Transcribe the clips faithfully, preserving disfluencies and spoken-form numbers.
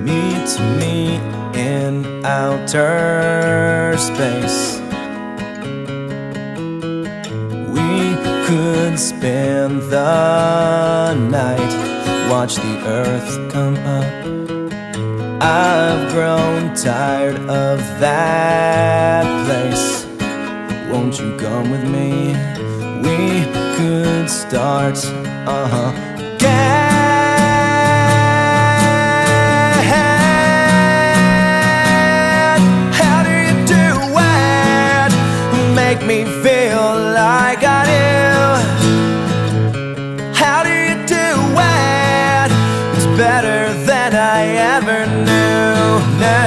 Meet me in outer space. We could spend the night, watch the earth come up. I've grown tired of that place. Won't you come with me? We could start, uh-huh Make me feel like I do. How do you do it? It's better than I ever knew. No.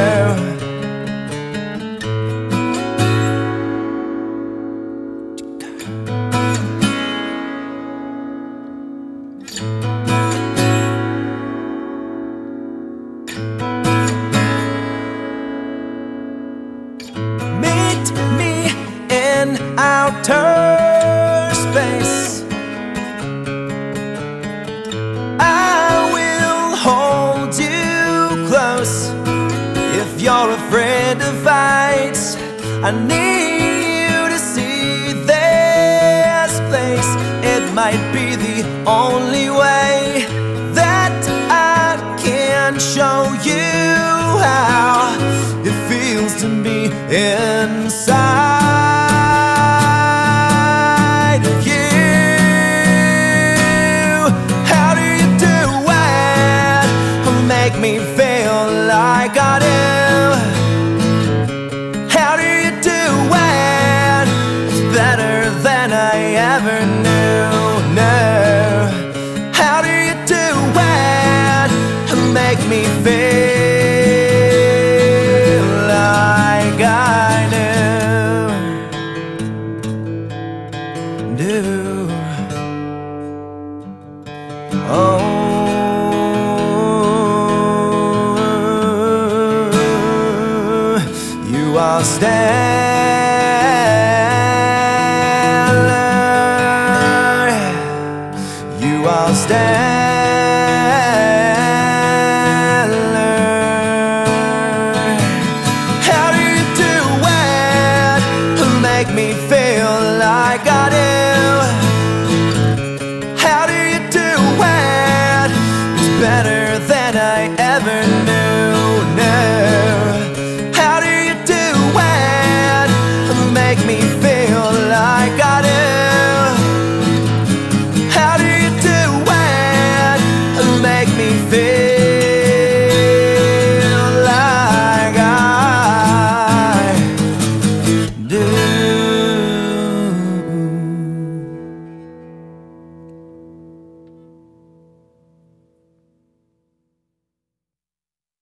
Meet me in outer space. I will hold you close. If you're afraid to fight, I need you to see this place. It might be the only way that I can show you how it feels to be inside of you. How do you do it? Make me feel like I do. How do you do it? It's better than I ever knew. No. How do you do it? Make me feel like I do. Oh, you are stellar. You are stellar. How do you do it? Make me feel like I do. How do you do it? It's better than I ever knew.